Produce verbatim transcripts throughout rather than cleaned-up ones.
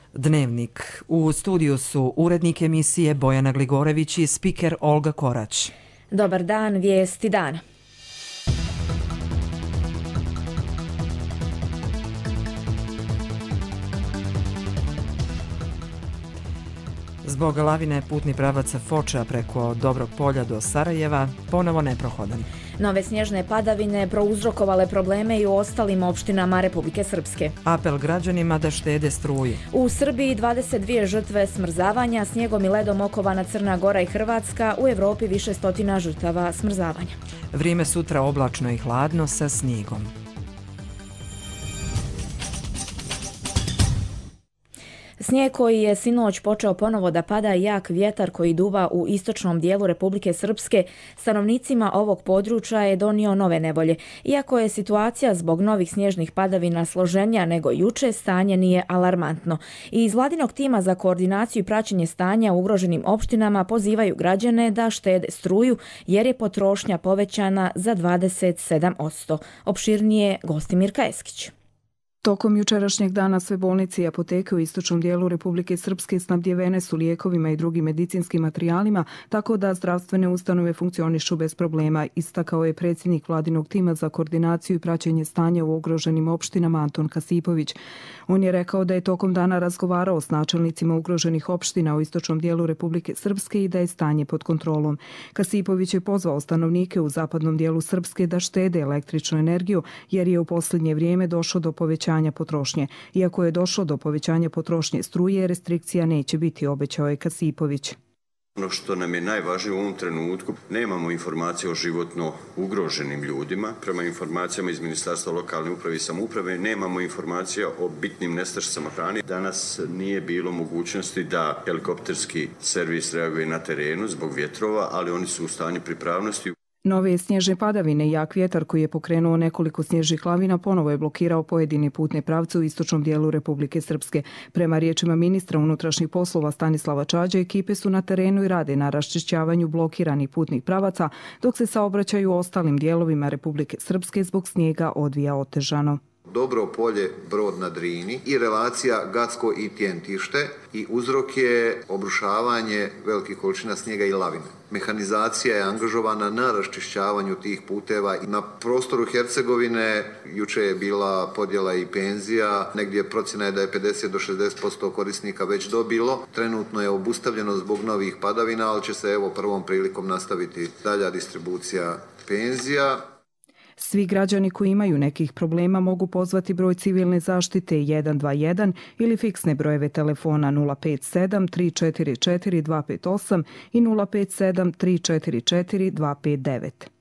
Dnevnik. U studiju su urednik emisije Bojana Gligorević i spiker Olga Korać. Dobar dan, vijesti dana. Zbog lavine putni pravac Foča preko Dobrog polja do Sarajeva ponovo neprohodan. Nove snježne padavine prouzrokovale probleme i u ostalim opštinama Republike Srpske. Apel građanima da štede struju. U Srbiji dvadeset dvije žrtve smrzavanja, snijegom i ledom okovana Crna Gora i Hrvatska, u Evropi više stotina žrtava smrzavanja. Vrijeme sutra oblačno i hladno sa snijegom. Snijeg koji je sinoć počeo ponovo da pada i jak vjetar koji duva u istočnom dijelu Republike Srpske, stanovnicima ovog područja je donio nove nevolje. Iako je situacija zbog novih snježnih padavina složenija nego juče, stanje nije alarmantno. I iz vladinog tima za koordinaciju i praćenje stanja u ugroženim opštinama pozivaju građane da štede struju jer je potrošnja povećana za dvadeset sedam posto. Opširnije Gostimirka Eskić. Tokom jučerašnjeg dana sve bolnice i apoteke u istočnom dijelu Republike Srpske snabdjevene su lijekovima i drugim medicinskim materijalima, tako da zdravstvene ustanove funkcionišu bez problema, istakao je predsjednik vladinog tima za koordinaciju i praćenje stanja u ugroženim opštinama Anton Kasipović. On je rekao da je tokom dana razgovarao s načelnicima ugroženih opština u istočnom dijelu Republike Srpske i da je stanje pod kontrolom. Kasipović je pozvao stanovnike u zapadnom dijelu Srpske da štede električnu energiju jer je u posljednje vrijeme došlo do povećanja potrošnje. Iako je došlo do povećanja potrošnje struje, restrikcija neće biti, obećao je Kasipović. Ono što nam je najvažnije u ovom trenutku, nemamo informacije o životno ugroženim ljudima. Prema informacijama iz Ministarstva lokalne uprave i samouprave nemamo informacija o bitnim nestašicama hrane. Danas nije bilo mogućnosti da helikopterski servis reaguje na terenu zbog vjetrova, ali oni su u stanju pripravnosti. Nove snježne padavine i jak vjetar koji je pokrenuo nekoliko snježnih lavina ponovo je blokirao pojedine putne pravce u istočnom dijelu Republike Srpske. Prema riječima ministra unutrašnjih poslova Stanislava Čađa, ekipe su na terenu i rade na raščišćavanju blokiranih putnih pravaca, dok se saobraćaj u ostalim dijelovima Republike Srpske zbog snijega odvija otežano. Dobro polje, Brod na Drini i relacija Gacko i Tjentište i uzrok je obrušavanje velikih količina snijega i lavine. Mehanizacija je angažovana na raščišćavanju tih puteva. Na prostoru Hercegovine juče je bila podjela i penzija, negdje procjena je da je pedeset do šezdeset posto korisnika već dobilo. Trenutno je obustavljeno zbog novih padavina, ali će se evo prvom prilikom nastaviti dalja distribucija penzija. Svi građani koji imaju nekih problema mogu pozvati broj civilne zaštite jedan dva jedan ili fiksne brojeve telefona nula pet sedam tri četiri četiri dva pet osam i nula pet sedam tri četiri četiri dva pet devet.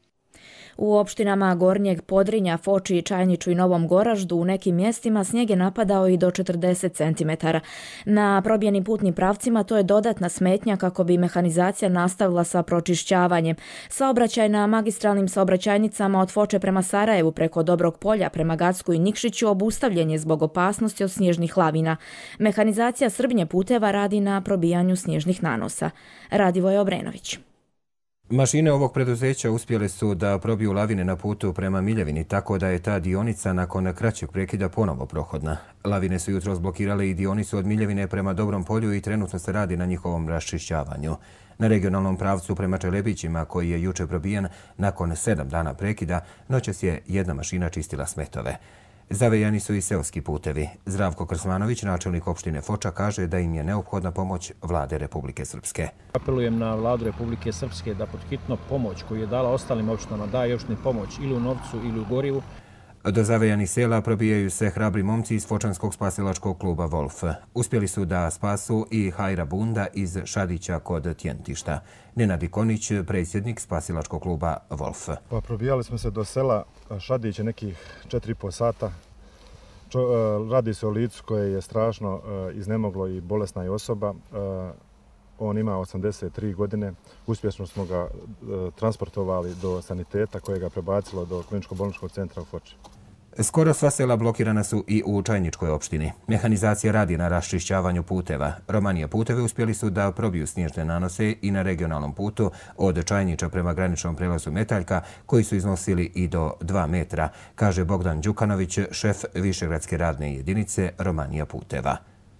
U opštinama Gornjeg Podrinja, Foči, Čajniču i Novom Goraždu u nekim mjestima snijeg je napadao i do četrdeset centimetara. Na probijenim putnim pravcima to je dodatna smetnja kako bi mehanizacija nastavila sa pročišćavanjem. Saobraćaj na magistralnim saobraćajnicama od Foče prema Sarajevu preko Dobrog polja prema Gacku i Nikšiću obustavljen je zbog opasnosti od snježnih lavina. Mehanizacija Srbnje puteva radi na probijanju snježnih nanosa. Radivoj Obrenović. Mašine ovog preduzeća uspjele su da probiju lavine na putu prema Miljevini, tako da je ta dionica nakon kraćeg prekida ponovo prohodna. Lavine su jutros blokirale i dionicu od Miljevine prema Dobrom polju i trenutno se radi na njihovom raščišćavanju. Na regionalnom pravcu prema Čelebićima, koji je juče probijen nakon sedam dana prekida, noćas je jedna mašina čistila smetove. Zavejani su i seoski putevi. Zdravko Krsmanović, načelnik opštine Foča, kaže da im je neophodna pomoć vlade Republike Srpske. Apelujem na vladu Republike Srpske da pod hitno pomoć koju je dala ostalim opštinama daje još ni pomoć ili u novcu ili u gorivu. Do zavejanih sela probijaju se hrabri momci iz Fočanskog spasilačkog kluba Wolf. Uspjeli su da spasu i Hajra Bunda iz Šadića kod Tjentišta. Nenad Ikonić, predsjednik spasilačkog kluba Wolf. Pa probijali smo se do sela Šadića nekih četiri i po sata. Čo, radi se o licu koje je strašno iznemoglo i bolesna je osoba. On ima osamdeset tri godine. Uspješno smo ga transportovali do saniteta koje ga prebacilo do kliničko-bolničkog centra u Foči. Skoro sva sela blokirana su i u Čajničkoj opštini. Mehanizacija radi na raščišćavanju puteva. Romanija puteve uspjeli su da probiju snježne nanose i na regionalnom putu od Čajniča prema graničnom prelazu Metaljka, koji su iznosili i do dva metra, kaže Bogdan Đukanović, šef Višegradske radne jedinice Romanija puteva.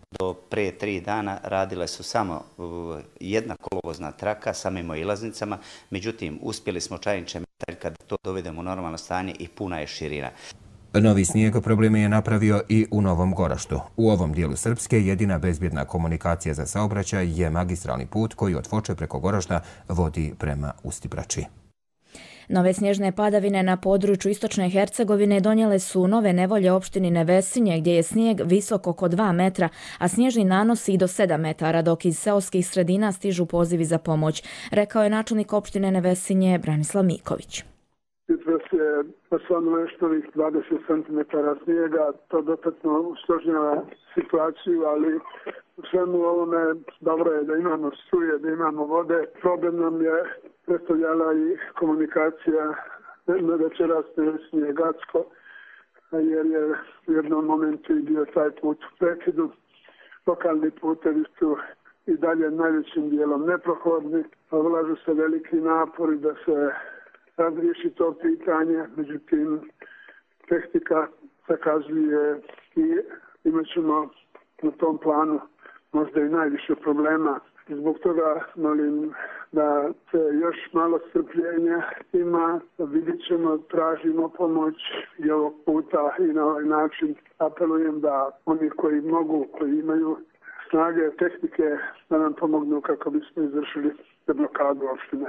Do pre tri dana radile su samo jedna kolovozna traka sa mimoilaznicama, međutim uspjeli smo Čajniče Metalj kad to dovedemo u normalno stanje i puna je širina. Novi snijeg probleme je napravio i u Novom Goraždu. U ovom dijelu Srpske jedina bezbjedna komunikacija za saobraćaj je magistralni put koji od Foče preko Goražda vodi prema Ustibrači. Nove snježne padavine na području istočne Hercegovine donijele su nove nevolje opštini Nevesinje, gdje je snijeg visok oko dva metra, a snježni nanosi i do sedam metara, dok iz seoskih sredina stižu pozivi za pomoć, rekao je načelnik opštine Nevesinje Branislav Miković. Jutros je osvanulo još novih dvadeset centimetara snijega, to dodatno usložnjava situaciju, ali u svemu ovome dobro je da imamo struje, da imamo vode. Problem nam je predstavljala i komunikacija na večeras Nevesinje Gacko, jer je u jednom momentu i bio taj put u prekidu. Lokalni putevi su i dalje najvećim dijelom neprohodni, ulažu se veliki napori da se razriješi to pitanje, međutim tehnika zakazuje i imat ćemo na tom planu možda i najviše problema. Zbog toga molim da se još malo strpljenja ima, vidjet ćemo, tražimo pomoć i ovog puta i na ovaj način apelujem da oni koji mogu, koji imaju snage, tehnike, da nam pomognu kako bismo izvršili deblokadu opštine.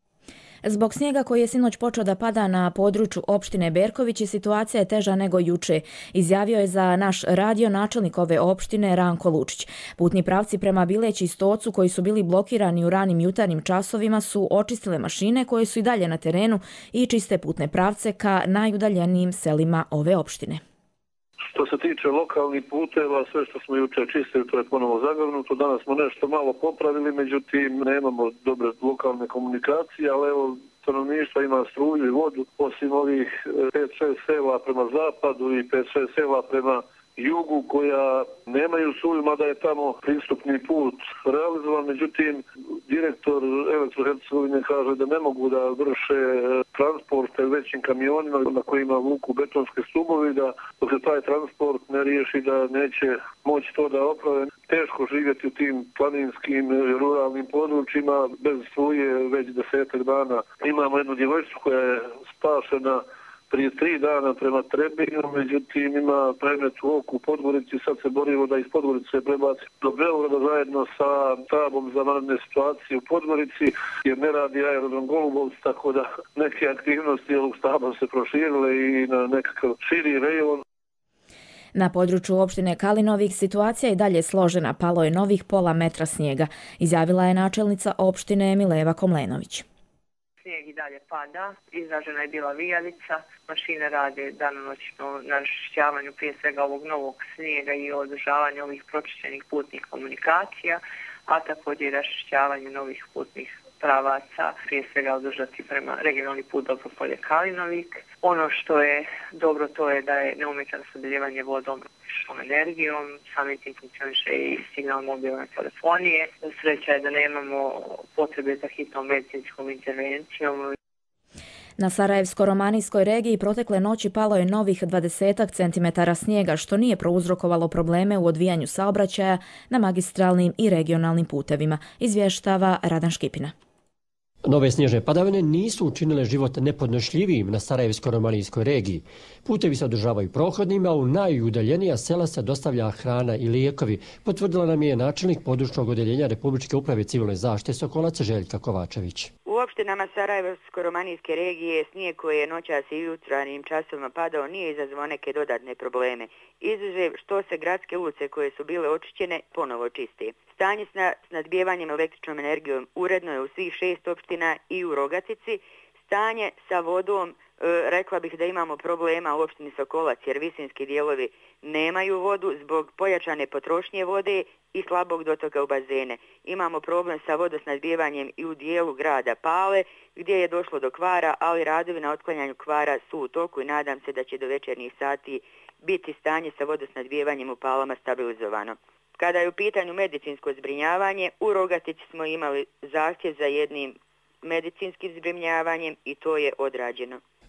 Zbog snijega koji je sinoć počeo da pada na području opštine Berković, situacija je teža nego juče, izjavio je za naš radio načelnik ove opštine Ranko Lučić. Putni pravci prema Bileći i Stocu koji su bili blokirani u ranim jutarnjim časovima su očistile mašine koje su i dalje na terenu i čiste putne pravce ka najudaljenijim selima ove opštine. Što se tiče lokalnih puteva, sve što smo jučer čistili, to je ponovo zagrnuto. Danas smo nešto malo popravili, međutim nemamo dobre lokalne komunikacije, ali evo, stanovništvo ima struju i vodu, osim ovih pet šest sela prema zapadu i pet šest sela prema jugu koja nemaju struju, mada je tamo pristupni put realizovan. Međutim, direktor Elektrohercegovine kaže da ne mogu da vrše transporte većim kamionima na kojima vuku betonske stubovi, da dok se taj transport ne riješi da neće moći to da oprave. Teško živjeti u tim planinskim ruralnim područjima bez struje već desetak dana. Imamo jednu djevojčicu koja je spašena prije tri dana prema Trebinju, međutim ima predmet u oku u Podgorici, sad se borimo da iz Podgorice prebaci do Beograda zajedno sa štabom za vanredne situacije u Podgorici, jer ne radi aerodrom Golubovci, tako da neke aktivnosti ovog štaba se proširile i na nekakav širi rejon. Na području opštine Kalinovik situacija je dalje složena, palo je novih pola metra snijega, izjavila je načelnica opštine Mileva Komlenović. Snijeg i dalje pada, izražena je bila vijavica, mašine rade danonoćno na raščišćavanju prije svega ovog novog snijega i održavanju ovih pročišćenih putnih komunikacija, a također i raščišćavanju novih putnih pravaca, prije svega održati prema regionalni put Dobropolje Kalinovik. Ono što je dobro to je da je neometano snabdijevanje vodom energijom, samim tim funkcioniše i signal mobilne telefonije. Sreća je da nemamo potrebe za hitnom medicinskom intervencijom. Na Sarajevsko-romanijskoj regiji protekle noći palo je novih dvadesetak centimetara snijega, što nije prouzrokovalo probleme u odvijanju saobraćaja na magistralnim i regionalnim putevima, izvještava Radan Škipina. Nove snježne padavine nisu učinile život nepodnošljivijim na Sarajevsko-romanijskoj regiji. Putevi se održavaju prohodnima, a u najudaljenija sela se dostavlja hrana i lijekovi, potvrdila nam je načelnik područnog odjeljenja Republičke uprave civilne zaštite Sokolac Željka Kovačević. U opštinama Sarajevsko-romanijske regije snijeg koji je noćas i jutarnjim časovima padao nije izazvao neke dodatne probleme, izuzev što se gradske ulice koje su bile očišćene ponovo čiste. Stanje s snadbijevanjem električnom energijom uredno je u svih šest opština i u Rogatici. Stanje sa vodom, rekla bih da imamo problema u opštini Sokolac jer visinski dijelovi nemaju vodu zbog pojačane potrošnje vode i slabog dotoka u bazene. Imamo problem sa vodosnadbijevanjem i u dijelu grada Pale gdje je došlo do kvara, ali radovi na otklanjanju kvara su u toku i nadam se da će do večernjih sati biti stanje sa vodosnadbijevanjem u Palama stabilizovano. Kada je u pitanju medicinsko zbrinjavanje, u Rogatici smo imali zahtjev za jednim medicinskim zbrinjavanjem i to je odrađeno.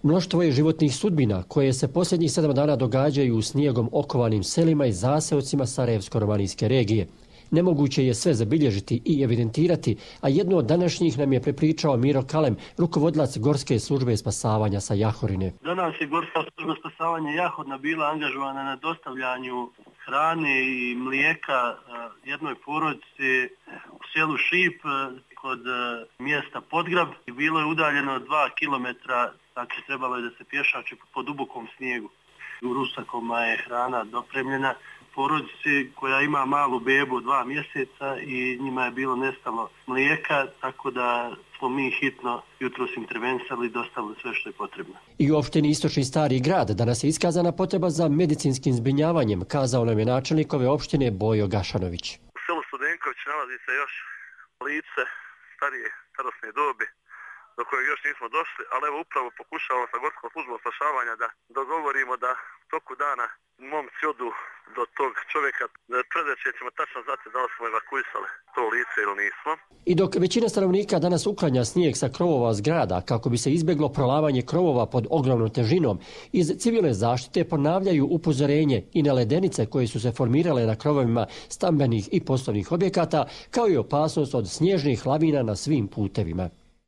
Mnoštvo je životnih sudbina koje se posljednjih sedam dana događaju u snijegom okovanim selima i zaseocima Sarajevsko-romanijske regije. Nemoguće je sve zabilježiti i evidentirati, a jedno od današnjih nam je prepričao Miro Kalem, rukovodilac Gorske službe spasavanja sa Jahorine. Danas je Gorska služba spasavanja Jahorina bila angažovana na dostavljanju hrane i mlijeka jednoj porodici u selu Šip kod mjesta Podgrab. Bilo je udaljeno dva kilometra, znači trebalo je da se pješači po dubokom snijegu. U rusakoma je hrana dopremljena porodici koja ima malu bebu od dva mjeseca i njima je bilo nestalo mlijeka, tako da smo mi hitno jutros intervenisali i dostavili sve što je potrebno. I u opštini Istočni Stari Grad danas je iskazana potreba za medicinskim zbrinjavanjem, kazao nam je načelnik ove opštine Bojo Gašanović. U selu Studenković nalazi se još lice starije starosne dobi do kojeg još nismo došli, ali evo upravo pokušavamo sa Gorskom službom spašavanja da dogovorimo da u toku dana momci odu do tog čovjeka, predeće ćemo tačno znati da li smo evakuisali to lice ili nismo. I dok većina stanovnika danas uklanja snijeg sa krovova zgrada kako bi se izbjeglo prolavanje krovova pod ogromnom težinom, iz civilne zaštite ponavljaju upozorenje i na ledenice koje su se formirale na krovovima stambenih i poslovnih objekata, kao i opasnost od snježnih lavina na svim putevima.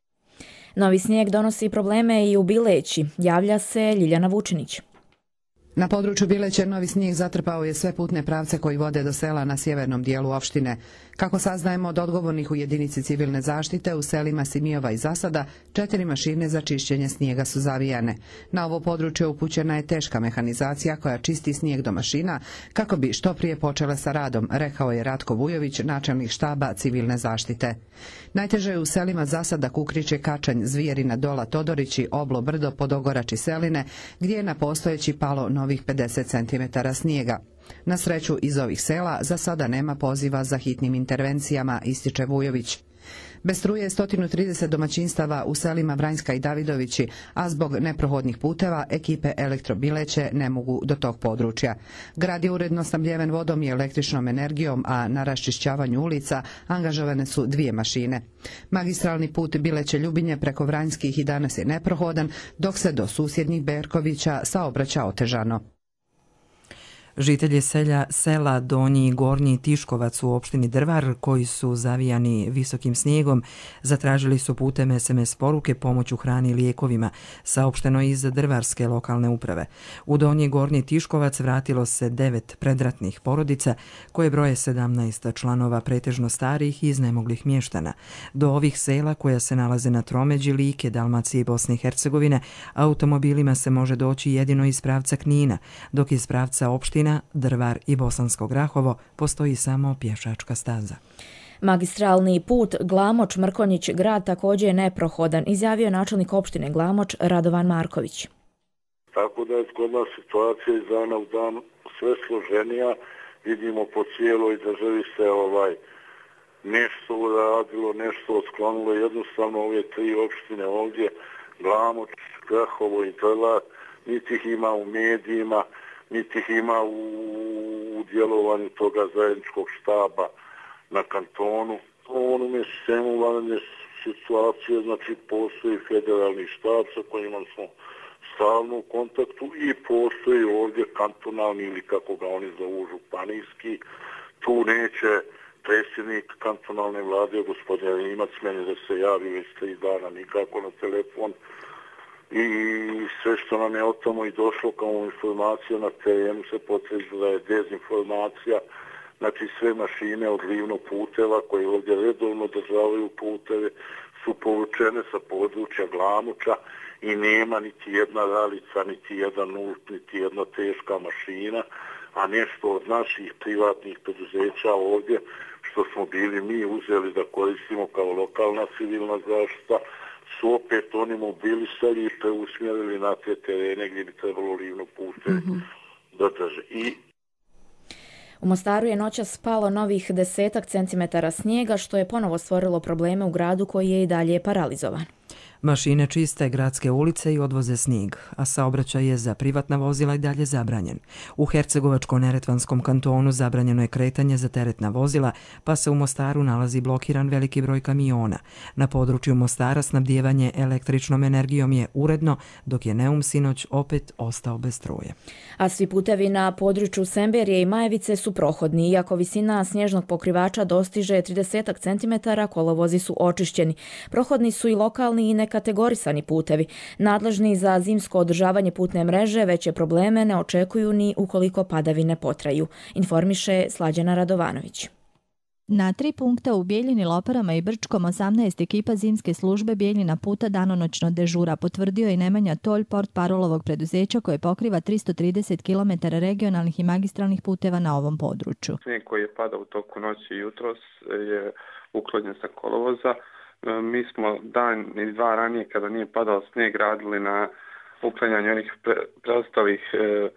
Novi snijeg donosi probleme i u Bileći, javlja se Ljiljana Vučinić. Na području Bileće novi snijeg zatrpao je sve putne pravce koji vode do sela na sjevernom dijelu opštine. Kako saznajemo od odgovornih u jedinici civilne zaštite, u selima Simijova i Zasada četiri mašine za čišćenje snijega su zavijane. Na ovo područje upućena je teška mehanizacija koja čisti snijeg do mašina kako bi što prije počele sa radom, rekao je Ratko Vujović, načelnik štaba civilne zaštite. Najteže je u selima Zasada, Kukriće, Kačanj, Zvijerina, Dola, Todorići, Oblo, Brdo, Podogorač i Seline, gdje je na postojeći palo novih pedeset centimetara snijega. Na sreću iz ovih sela za sada nema poziva za hitnim intervencijama, ističe Vujović. Bez struje je sto trideset domaćinstava u selima Vranjska i Davidovići, a zbog neprohodnih puteva ekipe Elektrobileće ne mogu do tog područja. Grad je uredno snabdjeven vodom i električnom energijom, a na raščišćavanju ulica angažovane su dvije mašine. Magistralni put Bileće-Ljubinje preko Vranjskih i danas je neprohodan, dok se do susjednih Berkovića saobraća otežano. Žitelji selja, sela Donji i Gornji Tiškovac u opštini Drvar, koji su zavijani visokim snijegom, zatražili su putem es em es poruke pomoć u hrani i lijekovima, saopšteno iz Drvarske lokalne uprave. U Donji i Gornji Tiškovac vratilo se devet predratnih porodica, koje broje sedamnaest članova, pretežno starih i iznemoglih mještana. Do ovih sela, koja se nalaze na tromeđi Like, Dalmacije i Bosne i Hercegovine, automobilima se može doći jedino iz pravca Knina, dok iz pravca opština Drvar i Bosansko Grahovo postoji samo pješačka staza. Magistralni put Glamoč-Mrkonjić grad također je neprohodan, izjavio načelnik opštine Glamoč Radovan Marković. Tako da je kod nas situacija iz dana u dan sve složenija, vidimo po cijeloj državi se ovaj nešto uradilo, nešto odsklonilo, jednostavno ove tri opštine ovdje, Glamoč, Grahovo i Drvar, niti ih ima u medijima, niti ih ima u, u djelovanju toga zajedničkog štaba na kantonu. U onome sistemu vanredne situacije, znači postoji federalni štab sa kojima smo stalno u kontaktu i postoji ovdje kantonalni ili kako ga oni zovu županijski. Tu neće predsjednik kantonalne vlade, gospodin Rimac, meni da se javi već tri dana nikako na telefon. I sve što nam je od tamo i došlo kao informacija na terenu se potvrđuje da je dezinformacija. Znači sve mašine od livno puteva koje ovdje redovno održavaju puteve su povučene sa područja Glamuča i nema niti jedna ralica, niti jedan ult, niti jedna teška mašina, a nešto od naših privatnih preduzeća ovdje što smo bili mi uzeli da koristimo kao lokalna civilna zaštita, su opet oni mobilisali i preusmjerili na te terene gdje bi trebalo livno puste mm-hmm. da drže. I U Mostaru je noćas spalo novih desetak centimetara snijega, što je ponovo stvorilo probleme u gradu koji je i dalje paralizovan. Mašine čiste gradske ulice i odvoze snijeg, a saobraćaj je za privatna vozila i dalje zabranjen. U Hercegovačko-neretvanskom kantonu zabranjeno je kretanje za teretna vozila, pa se u Mostaru nalazi blokiran veliki broj kamiona. Na području Mostara snabdijevanje električnom energijom je uredno, dok je Neum sinoć opet ostao bez struje. A svi putevi na području Semberije i Majevice su prohodni. Iako visina snježnog pokrivača dostiže trideset centimetara, kolovozi su očišćeni. Prohodni su i lokalni i nekategorisani putevi. Nadležni za zimsko održavanje putne mreže veće probleme ne očekuju ni ukoliko padavine potraju, informiše Slađana Radovanović. Na tri punkta u Bijeljini, Loparama i Brčkom osamnaest ekipa zimske službe Bijeljina puta danonoćno dežura, potvrdio i Nemanja Tolj, portparolovog preduzeća koje pokriva tristo trideset kilometara regionalnih i magistralnih puteva na ovom području. Snijeg koji je padao u toku noći i jutros je uklonjen sa kolovoza. Mi smo dan i dva ranije, kada nije padao snijeg, radili na uklanjanju onih preostalih e,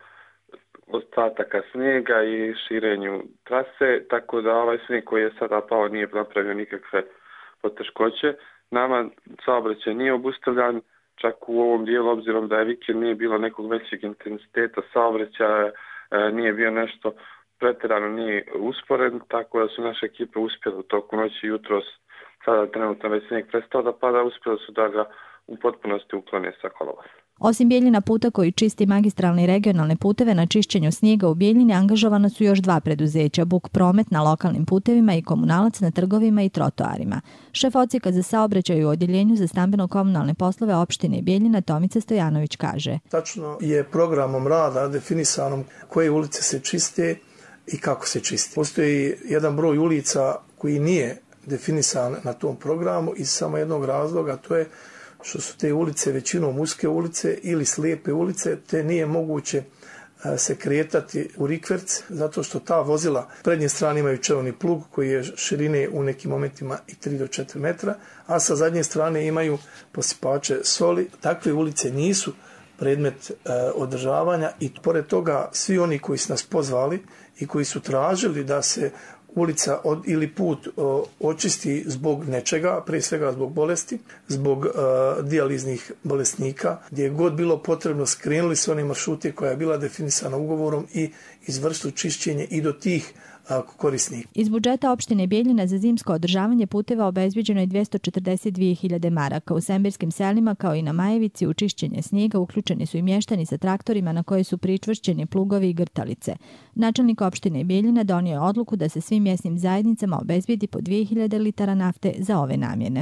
ostataka snijega i širenju trase, tako da ovaj snijeg koji je sada pao nije napravio nikakve poteškoće. Nama saobraćaj nije obustavljan, čak u ovom dijelu, obzirom da je vikend nije bilo nekog većeg intenziteta saobraćaja, e, nije bio nešto pretjerano, nije usporen, tako da su naše ekipe uspjele u toku noći i jutros. Sada trenutno već snijeg prestao da pada, uspjeli su da ga u potpunosti uklone sa kolovoza. Osim Bijeljina puta koji čisti magistralne i regionalne puteve, na čišćenju snijega u Bijeljini angažovana su još dva preduzeća, Buk Promet na lokalnim putevima i Komunalac na trgovima i trotoarima. Šef odsjeka za saobraćaj u odjeljenju za stambeno-komunalne poslove opštine Bijeljina Tomica Stojanović kaže: Tačno je programom rada definisanom koje ulice se čiste i kako se čiste. Postoji jedan broj ulica koji nije definisan na tom programu iz samo jednog razloga, to je što su te ulice većinom uske ulice ili slijepe ulice, te nije moguće se kretati u rikverc, zato što ta vozila prednje strane imaju čelovni plug koji je širine u nekim momentima i tri do četiri metra, a sa zadnje strane imaju posipače soli. Takve ulice nisu predmet e, održavanja i pored toga svi oni koji su nas pozvali i koji su tražili da se ulica od, ili put o, očisti zbog nečega, prije svega zbog bolesti, zbog e, dijaliznih bolesnika, gdje je god bilo potrebno skrenuli se one maršrute koja je bila definisana ugovorom i izvršili čišćenje i do tih korisnika. Iz budžeta opštine Bijeljina za zimsko održavanje puteva obezbeđeno je dvjesto četrdeset dvije hiljade maraka. U semberskim selima kao i na Majevici u čišćenje snijega uključeni su i mještani sa traktorima na koje su pričvršćeni plugovi i grtalice. Načelnik opštine Bijeljina donio je odluku da se svim mjesnim zajednicama obezbijedi po dvije hiljade litara nafte za ove namjene.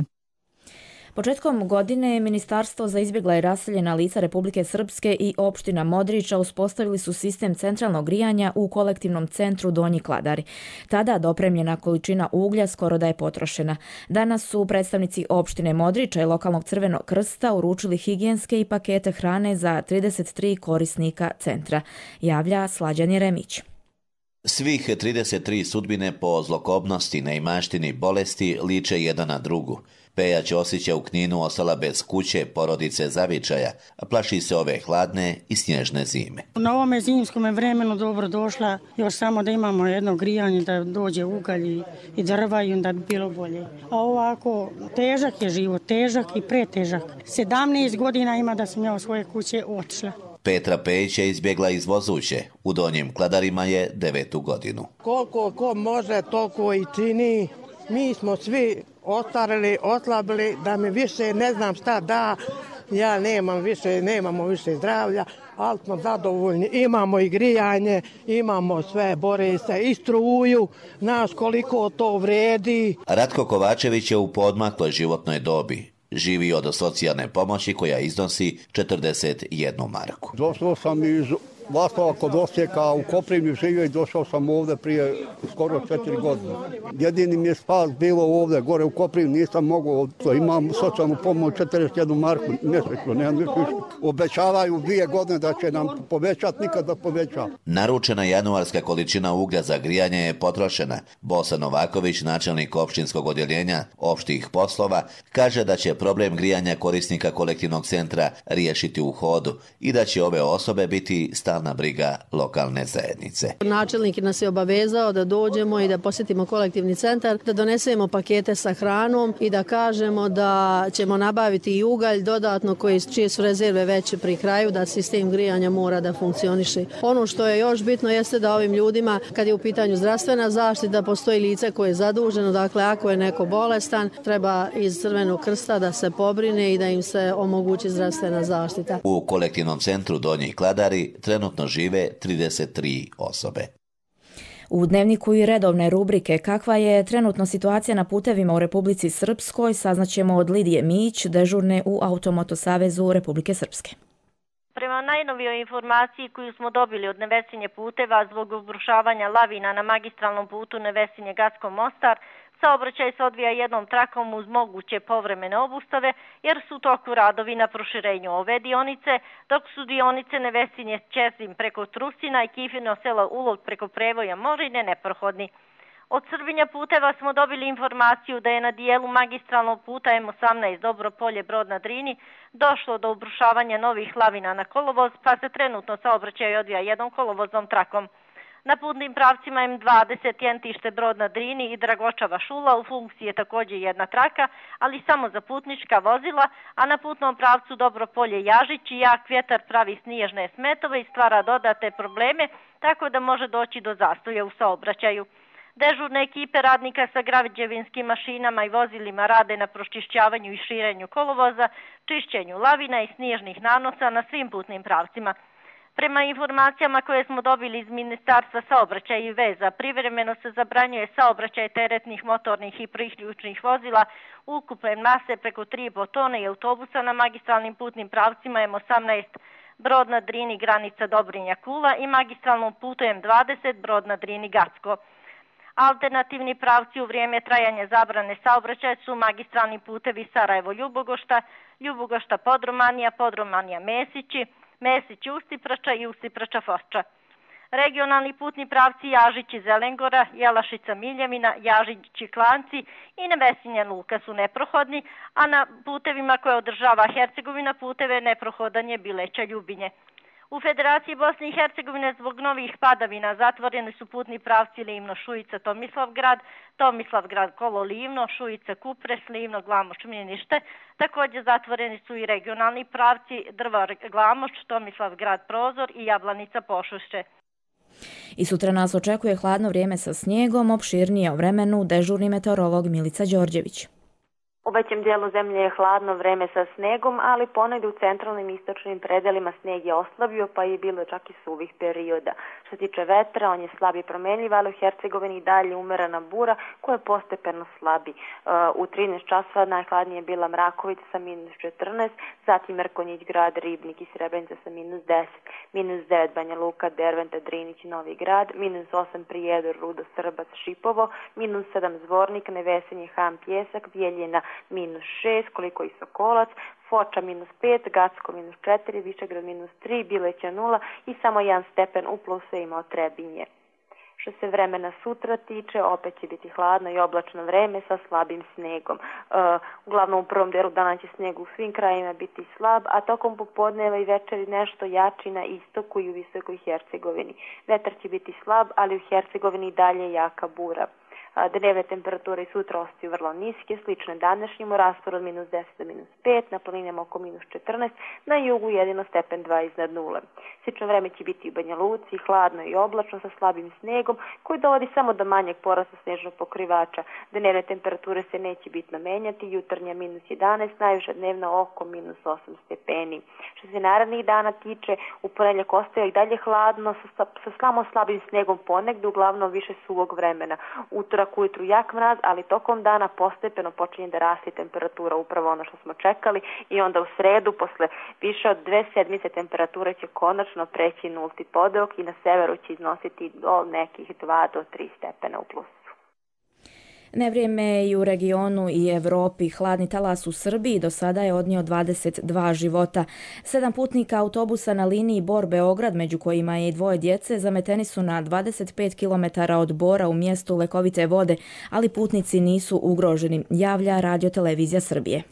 Početkom godine Ministarstvo za izbjegla i raseljena lica Republike Srpske i opština Modriča uspostavili su sistem centralnog grijanja u kolektivnom centru Donji Kladari. Tada dopremljena količina uglja skoro da je potrošena. Danas su predstavnici opštine Modriča i lokalnog Crvenog krsta uručili higijenske i pakete hrane za trideset tri korisnika centra, javlja Slađan Jeremić. Svih trideset tri sudbine po zlokobnosti, neimaštini, bolesti liče jedna na drugu. Peja Ćosić je u Kninu ostala bez kuće porodice zavičaja, a plaši se ove hladne i snježne zime. Na ovome zimskom vremenu dobro došla, još samo da imamo jedno grijanje, da dođe ugalj i drva i onda bi bilo bolje. A ovako, težak je život, težak i pretežak. sedamnaest godina ima da sam ja u svoje kuće otišla. Petra Pejić je izbjegla iz Vozuće. U Donjim Kladarima je devetu godinu. Koliko ko može, toliko i čini. Mi smo svi ostarili, oslabili, da mi više ne znam šta da, ja nemam više, nemamo više zdravlja, ali smo zadovoljni. Imamo i grijanje, imamo sve, bore se i struju, znaš koliko to vredi. Ratko Kovačević je u poodmakloj životnoj dobi. Živi od socijalne pomoći koja iznosi četrdeset jednu marku. Došao sam iz Vastava kod Osijeka, u Koprivni živio i došao sam ovdje prije skoro četiri godine. Jedini mi je spas bilo ovdje, gore u Koprivni, nisam mogao, to imam socijalnu pomoć četrdeset jednu marku mjesečno, nemam ništa više. Obećavaju dvije godine da će nam povećati, nikad da poveća. Naručena januarska količina uglja za grijanje je potrošena. Bosa Novaković, načelnik opštinskog odjeljenja opštih poslova, kaže da će problem grijanja korisnika kolektivnog centra riješiti u hodu i da će ove osobe biti stalno stalna briga lokalne zajednice. Načelnik nas je obavezao da dođemo i da posjetimo kolektivni centar, da donesemo pakete sa hranom i da kažemo da ćemo nabaviti i ugalj dodatno koji, čije su rezerve već pri kraju, da sistem grijanja mora da funkcioniše. Ono što je još bitno jeste da ovim ljudima, kad je u pitanju zdravstvena zaštita, postoji lice koje je zaduženo, dakle ako je neko bolestan, treba iz Crvenog krsta da se pobrine i da im se omogući zdravstvena zaštita. U kolektivnom centru Donji Kladari trenutno žive trideset tri osobe. U dnevniku i redovne rubrike kakva je trenutno situacija na putevima u Republici Srpskoj saznaćemo od Lidije Mić, dežurne u Automoto Savezu Republike Srpske. Prema najnovijoj informaciji koju smo dobili od Nevesinje puteva zbog obrušavanja lavina na magistralnom putu Nevesinje-Gacko-Mostar, saobraćaj se odvija jednom trakom uz moguće povremene obustave jer su u toku radovi na proširenju ove dionice, dok su dionice Nevesinje-Ćesim preko Trusina i Kifino selo Ulog preko Prevoja Morine neprohodni. Od Srbinja puteva smo dobili informaciju da je na dijelu magistralnog puta M osamnaest Dobro Polje Brod na Drini došlo do obrušavanja novih lavina na kolovoz, pa se trenutno saobraćaj odvija jednom kolovoznom trakom. Na putnim pravcima M dvadeset Jentište Brod na Drini i Dragočava Šula u funkciji je također jedna traka, ali samo za putnička vozila, a na putnom pravcu Dobro Polje Jažić i jak vjetar pravi snježne smetove i stvara dodate probleme, tako da može doći do zastoja u saobraćaju. Dežurne ekipe radnika sa građevinskim mašinama i vozilima rade na pročišćavanju i širenju kolovoza, čišćenju lavina i snježnih nanosa na svim putnim pravcima. Prema informacijama koje smo dobili iz Ministarstva saobraćaja i veza, privremeno se zabranjuje saobraćaj teretnih, motornih i priključnih vozila ukupne mase preko tri i po tone i autobusa na magistralnim putnim pravcima M osamnaest Brod na Drini granica Dobrinja Kula i magistralnom putu M dvadeset Brod na Drini Gacko. Alternativni pravci u vrijeme trajanja zabrane saobraćaja su magistralni putevi Sarajevo-Ljubogošta, Ljubogošta-Podromanija, Podromanija-Mesići, Mesić-Ustiprača i Ustiprača-Foča. Regionalni putni pravci Jažić-Zelengora, Jelašica-Miljevina, Jažić-Klanci i Nevesinje-Luka su neprohodni, a na putevima koje održava Hercegovina puteve neprohodan je Bileća-Ljubinje. U Federaciji Bosne i Hercegovine zbog novih padavina zatvoreni su putni pravci Livno-Šujica-Tomislavgrad, Tomislavgrad-Kolo-Livno, Šujica-Kupres, Livno-Glamoč-Minište. Također zatvoreni su i regionalni pravci Drvar-Glamoč, Tomislavgrad-Prozor i Jablanica-Pošušće. I sutra nas očekuje hladno vrijeme sa snijegom, opširnije o vremenu dežurni meteorolog Milica Đorđević. U većem dijelu zemlje je hladno vreme sa snegom, ali ponegdje u centralnim i istočnim predelima sneg je oslabio, pa je bilo čak i suvih perioda. Što se tiče vetra, on je slab i promenljiv, ali u Hercegovini dalje umerena bura koja postepeno slabi. U trinaest časova najhladnije je bila Mrakovica sa minus četrnaest, zatim Mrkonjić grad, Ribnik i Srebrenica sa minus deset, minus devet Banja Luka, Derventa, Drinić i Novi grad, minus osam Prijedor, Rudo, Srbac, Šipovo, minus sedam Zvornik, Nevesinje, Ham, Pjesak, Bijeljina, minus šest, koliko i Sokolac, Foča minus pet, Gacko minus četiri, Višegrad minus tri, Bileća nula i samo jedan stepen u plusu je imao Trebinje. Što se vremena sutra tiče, opet će biti hladno i oblačno vreme sa slabim snegom. Uh, uglavnom u prvom delu dana će sneg u svim krajima biti slab, a tokom popodneva i večeri nešto jači na istoku i u Visokoj Hercegovini. Vetar će biti slab, ali u Hercegovini dalje jaka bura. Dnevne temperature i sutra ostaju vrlo niske, slične današnjim, u rasporu od minus deset do minus pet, na planinama oko minus četrnaest, na jugu jedino stepen dva iznad nule. Slično vreme će biti u Banja Luci, hladno i oblačno sa slabim snegom, koji dovodi samo do manjeg porasta snežnog pokrivača. Dnevne temperature se neće bitno menjati, jutarnja minus jedanaest, najviša dnevna oko minus osam stepeni. Što se narednih dana tiče, u ponedjeljak ostaje i dalje hladno sa, sa samo slabim snegom ponegdje, uglavnom više suvog vremena. Utorak ujutru jak mraz, ali tokom dana postepeno počinje da raste temperatura, upravo ono što smo čekali, i onda u sredu posle više od dve sedmice temperature će konačno preći nulti podeok i na severu će iznositi do nekih dva do tri stepena u plusu. Nevrijeme i u regionu i Evropi. Hladni talas u Srbiji do sada je odnio dvadeset dva života. Sedam putnika autobusa na liniji Bor-Beograd, među kojima je i dvoje djece, zameteni su na dvadeset pet kilometara od Bora u mjestu Lekovite vode, ali putnici nisu ugroženi, javlja Radio Televizija Srbije.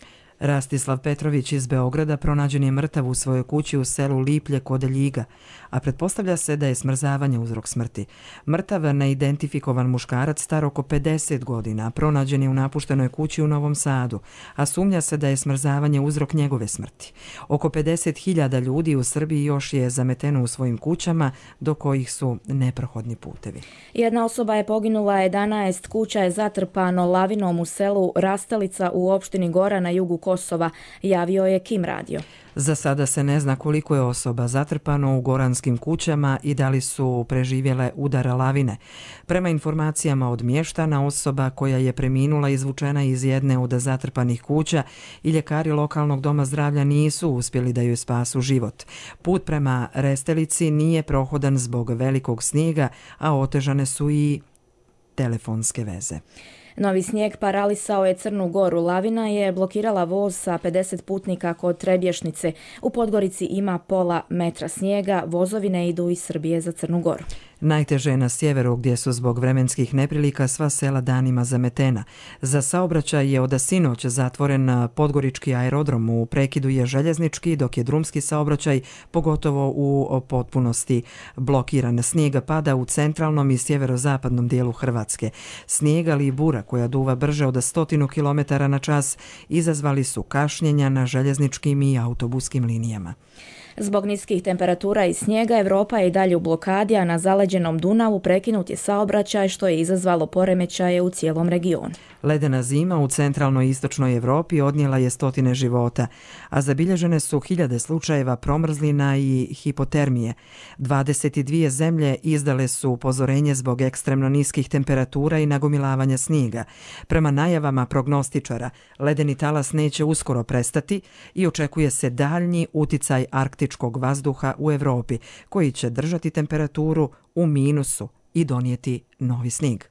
Rastislav Petrović iz Beograda pronađen je mrtav u svojoj kući u selu Liplje kod Ljiga, a pretpostavlja se da je smrzavanje uzrok smrti. Mrtav neidentifikovan muškarac star oko pedeset godina pronađen je u napuštenoj kući u Novom Sadu, a sumnja se da je smrzavanje uzrok njegove smrti. Oko pedeset hiljada ljudi u Srbiji još je zameteno u svojim kućama, do kojih su neprohodni putevi. Jedna osoba je poginula, jedanaest kuća je zatrpano lavinom u selu Rastalica u opštini Gora na jugu Kosova, javio je Kim radio. Za sada se ne zna koliko je osoba zatrpano u goranskim kućama i da li su preživjele udara lavine. Prema informacijama od mještana, osoba koja je preminula izvučena iz jedne od zatrpanih kuća i ljekari lokalnog doma zdravlja nisu uspjeli da joj spasu život. Put prema Restelici nije prohodan zbog velikog snijega, a otežane su i telefonske veze. Novi snijeg paralisao je Crnu Goru. Lavina je blokirala voz sa pedeset putnika kod Trebješnice. U Podgorici ima pola metra snijega. Vozovi ne idu iz Srbije za Crnu Goru. Najteže je na sjeveru, gdje su zbog vremenskih neprilika sva sela danima zametena. Za saobraćaj je od sinoć zatvoren podgorički aerodrom, u prekidu je željeznički, dok je drumski saobraćaj pogotovo u potpunosti blokiran. Snijega pada u centralnom i sjeverozapadnom dijelu Hrvatske. Snijeg, ali i bura koja duva brže od stotinu kilometara na čas izazvali su kašnjenja na željezničkim i autobuskim linijama. Zbog niskih temperatura i snijega Evropa je i dalje u blokadi, a na zaleđenom Dunavu prekinut je saobraćaj, što je izazvalo poremećaje u cijelom regionu. Ledena zima u centralnoj i istočnoj Evropi odnijela je stotine života, a zabilježene su hiljade slučajeva promrzlina i hipotermije. dvadeset dvije zemlje izdale su upozorenje zbog ekstremno niskih temperatura i nagomilavanja snijega. Prema najavama prognostičara, ledeni talas neće uskoro prestati i očekuje se daljnji uticaj arktičkog vazduha u Evropi, koji će držati temperaturu u minusu i donijeti novi snijeg.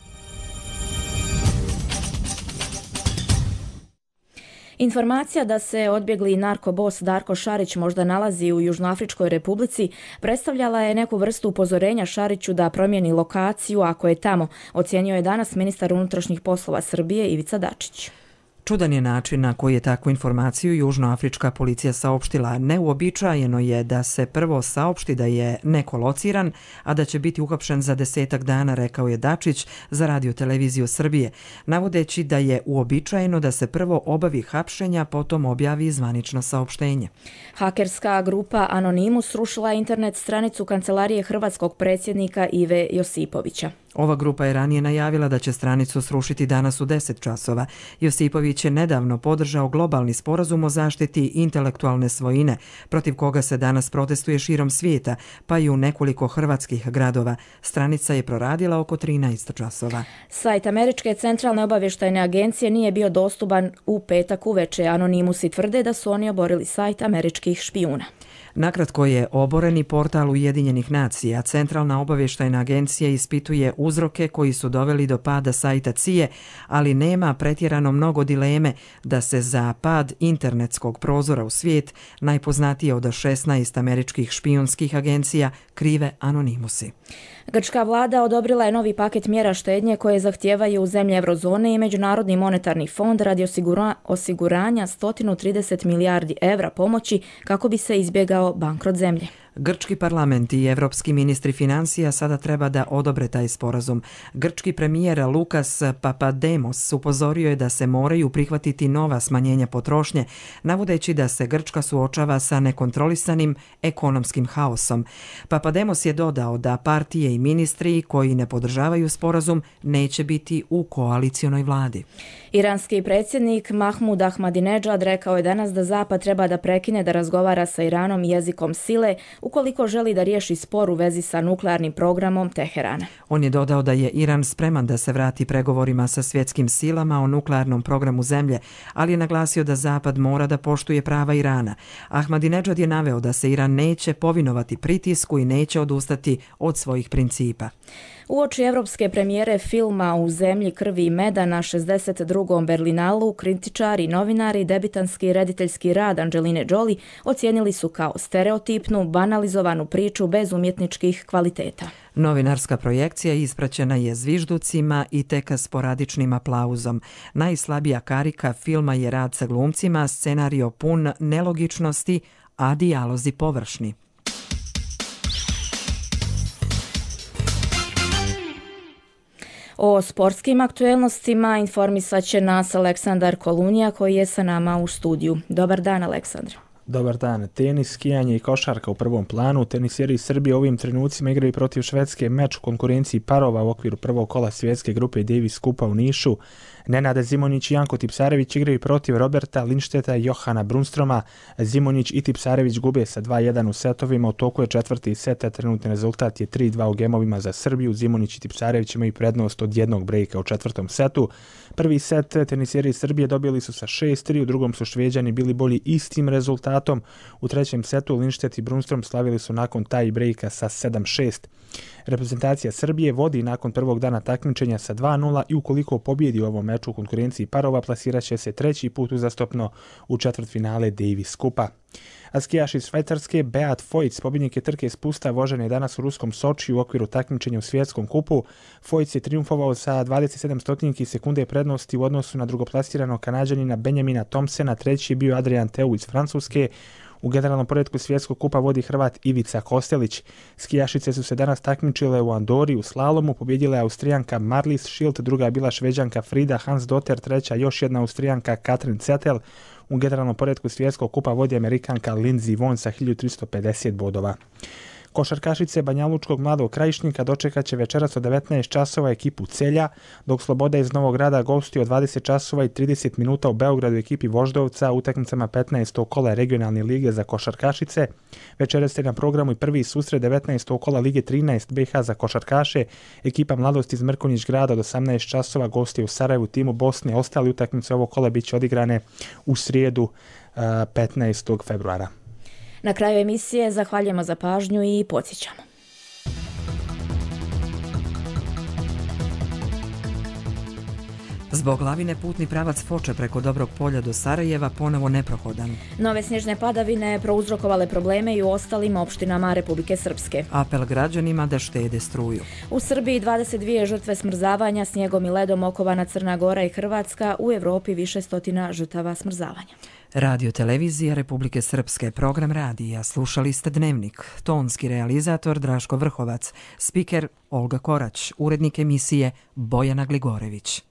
Informacija da se odbjegli narkobos Darko Šarić možda nalazi u Južnoafričkoj Republici predstavljala je neku vrstu upozorenja Šariću da promijeni lokaciju ako je tamo, ocijenio je danas ministar unutrašnjih poslova Srbije Ivica Dačić. Čudan je način na koji je takvu informaciju južnoafrička policija saopštila. Neuobičajeno je da se prvo saopšti da je neko lociran, a da će biti uhapšen za desetak dana, rekao je Dačić za Radio televiziju Srbije, navodeći da je uobičajeno da se prvo obavi hapšenja, potom objavi zvanično saopštenje. Hakerska grupa Anonimus srušila internet stranicu kancelarije hrvatskog predsjednika Ive Josipovića. Ova grupa je ranije najavila da će stranicu srušiti danas u deset časova. Josipović je nedavno podržao globalni sporazum o zaštiti intelektualne svojine, protiv koga se danas protestuje širom svijeta, pa i u nekoliko hrvatskih gradova. Stranica je proradila oko trinaest časova. Sajt Američke centralne obavještajne agencije nije bio dostupan u petak uveče. Anonimusi tvrde da su oni oborili sajt američkih špijuna. Nakratko je oboreni portal Ujedinjenih nacija. Centralna obavještajna agencija ispituje uzroke koji su doveli do pada sajta C I E, ali nema pretjerano mnogo dileme da se za pad internetskog prozora u svijet, najpoznatije od šesnaest američkih špijunskih agencija, krive Anonimusi. Grčka vlada odobrila je novi paket mjera štednje koje zahtijevaju zemlje Eurozone i Međunarodni monetarni fond radi osigura, osiguranja sto trideset milijardi evra pomoći kako bi se izbjegao bankrot zemlje. Grčki parlament i evropski ministri financija sada treba da odobre taj sporazum. Grčki premijer Lukas Papademos upozorio je da se moraju prihvatiti nova smanjenja potrošnje, navodeći da se Grčka suočava sa nekontrolisanim ekonomskim haosom. Papademos je dodao da partije i ministri koji ne podržavaju sporazum neće biti u koalicionoj vladi. Iranski predsjednik Mahmud Ahmadinejad rekao je danas da Zapad treba da prekine da razgovara sa Iranom jezikom sile ukoliko želi da riješi spor u vezi sa nuklearnim programom Teherana. On je dodao da je Iran spreman da se vrati pregovorima sa svjetskim silama o nuklearnom programu zemlje, ali je naglasio da Zapad mora da poštuje prava Irana. Ahmadinejad je naveo da se Iran neće povinovati pritisku i neće odustati od svojih principa. Uoči evropske premijere filma U zemlji krvi i meda na šezdeset drugom Berlinalu, kritičari, novinari, debitanski rediteljski rad Angeline Jolie ocijenili su kao stereotipnu, banalizovanu priču bez umjetničkih kvaliteta. Novinarska projekcija ispraćena je zvižducima i tek sporadičnim aplauzom. Najslabija karika filma je rad sa glumcima, scenario pun nelogičnosti, a dijalozi površni. O sportskim aktuelnostima informisat će nas Aleksandar Kolunija koji je sa nama u studiju. Dobar dan, Aleksandar. Dobar dan. Tenis, skijanje i košarka u prvom planu. Teniseri Srbije ovim trenucima igraju protiv Švedske meč u konkurenciji parova u okviru prvog kola svjetske grupe Davis Kupa u Nišu. Nenad Zimonjić i Janko Tipsarević igraju protiv Roberta Lindstedta i Johana Brunstroma. Zimonjić i Tipsarević gube sa dva jedan u setovima. U toku je četvrti set, a trenutni rezultat je tri dva u gemovima za Srbiju. Zimonjić i Tipsarević imaju prednost od jednog brejka u četvrtom setu. Prvi set teniseri Srbije dobili su sa šest tri, u drugom su Šveđani bili bolji istim rezultatom. U trećem setu Lindstedt i Brunstrom slavili su nakon taj brejka sa sedam šest. Reprezentacija Srbije vodi nakon prvog dana takmičenja sa dva nula i ukoliko pobjedi u ovom meču u konkurenciji parova, plasirat će se treći put uzastopno u četvrtfinale Davis Kupa. A skijaš iz Švajcarske Beat Feuz, pobjednik je trke spusta, vožen je danas u ruskom Sočiju u okviru takmičenja u svjetskom kupu. Feuz je triumfovao sa dvadeset sedam stotinki sekunde prednosti u odnosu na drugoplasiranog Kanađanina Benjamina Thompsona, treći je bio Adrian Teu iz Francuske. U generalnom poretku svjetskog kupa vodi Hrvat Ivica Kostelić. Skijašice su se danas takmičile u Andori u slalomu, pobjedila je Austrijanka Marlies Schild, druga je bila Šveđanka Frida Hansdotter, treća još jedna Austrijanka Katrin Zettel. U generalnom poretku svjetskog kupa vodi Amerikanka Lindsey Vonn sa hiljadu tristo pedeset bodova. Košarkašice Banjalučkog Mladog Krajišnika dočekat će večeras od devetnaest časova ekipu Celja, dok Sloboda iz Novog Grada gostuje od dvadeset časova i trideset minuta u Beogradu ekipi Voždovca u utakmicama petnaestog kola regionalne lige za košarkašice. Večeras je na programu i prvi susret devetnaestog kola lige trinaest B H za košarkaše. Ekipa Mladost iz Mrkonjić Grada od osamnaest časova gostuje u Sarajevu timu Bosne. Ostali utakmice ovog kola bit će odigrane u srijedu petnaestog februara. Na kraju emisije zahvaljujemo za pažnju i podsjećamo. Zbog lavine putni pravac Foče preko Dobrog polja do Sarajeva ponovo neprohodan. Nove snježne padavine prouzrokovale probleme i u ostalim opštinama Republike Srpske. Apel građanima da štede struju. U Srbiji dvadeset dvije žrtve smrzavanja, snijegom i ledom okovana Crna Gora i Hrvatska, u Evropi više stotina žrtava smrzavanja. Radio Televizija Republike Srpske, program radija, slušali ste Dnevnik, tonski realizator Draško Vrhovac, spiker Olga Korać, urednik emisije Bojana Gligorević.